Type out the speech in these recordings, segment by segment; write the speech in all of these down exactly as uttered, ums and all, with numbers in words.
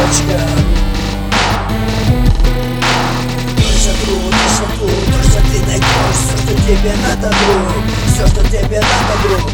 точка Точно труд, точно труд, то, что ты найдешь, все, что тебе надо, друг, все, что тебе надо, друг.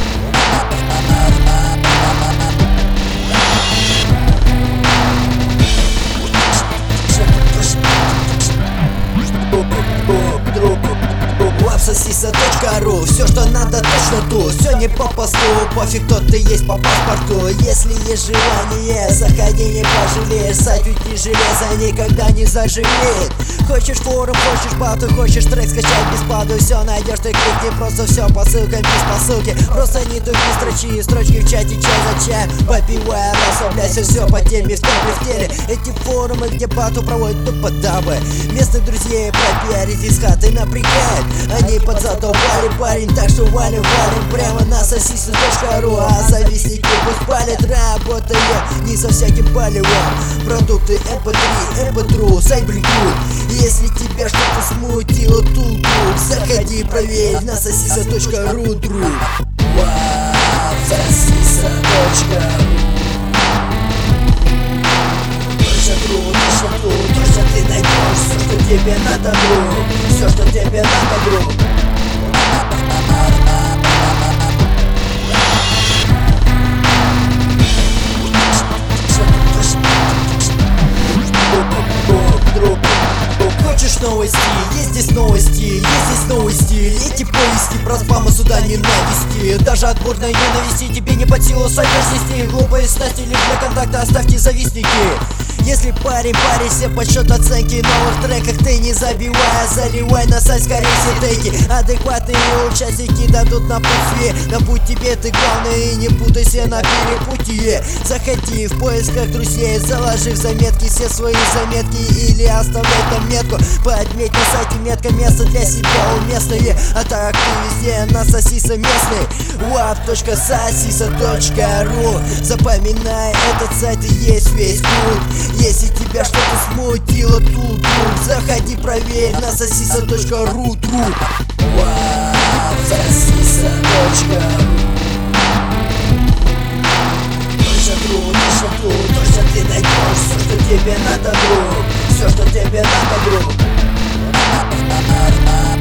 Сосиса точка ру, все, что надо, точно тут. Все не по посту, пофиг, кто ты есть по паспорту. Если есть желание, заходи, не пожалеешь. Сайт ведь не железо никогда не заживет. Хочешь форум, хочешь бату, хочешь трек скачать бесплатно. Все найдешь, ты кликни, просто все по ссылкам, без посылки. Просто не тупи, строчи, строчки в чате, чай за чаем. Попивая, расслабляйся, все по теме, в теме, в теле. Эти форумы, где бату проводят тупо дабы. Местных друзей пропиарить из хаты напрягает. Они под задолбали, парень, так что валим, валим прямо на сосиса точка ру. А завистники пусть палят, работая не со всяким палевом. Продукты эм пэ три, эм пэ три, сайт бригут. Если тебя что-то смутило тут, друг, заходи, проверь на сосиса точка ру, друг. Вау, сосиса точка ру. Точно труд, точно труд, то, что ты найдешь, все, что тебе надо, друг, все, что тебе надо, друг. Хочешь новости? Есть здесь новости, есть здесь новости. Эти повести про спам и сюда не навести. Даже отборной ненависти тебе не под силу совершить. Глупые снасти лишь для контакта, оставьте завистники. Если парень, парень, подсчет оценки новых треках, ты не забивай, заливай на сайт скорее все теки. Адекватные участники дадут на путь, на путь тебе ты главное, и не путайся на перепутье. Заходи в поисках друзей, заложи в заметки все свои заметки или оставляй там метку. Подметь на сайте метка, место для себя уместное, а так ты везде на сосиса местный. вап точка сосиса точка ру. Запоминай, этот сайт и есть весь путь. Если тебя что-то смутило тут, друг, заходи, проверь на сосиса точка ру, друг. Вау, сосиса точка ру. Точно труд, точно труд, то, что ты найдешь, все, что тебе надо, друг, все, что тебе надо, друг.